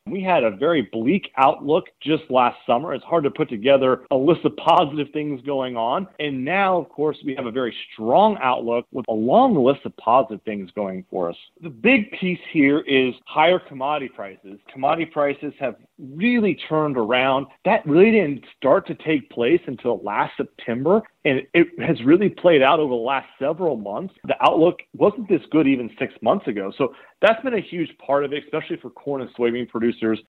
We had a very bleak outlook just last summer. It's hard to put together a list of positive things going on. And now, of course, we have a very strong outlook with a long list of positive things going for us. The big piece here is higher commodity prices. Commodity prices have really turned around. That really didn't start to take place until last September, and it has really played out over the last several months. The outlook wasn't this good even 6 months ago. So that's been a huge part of it, especially for corn and soybean producers.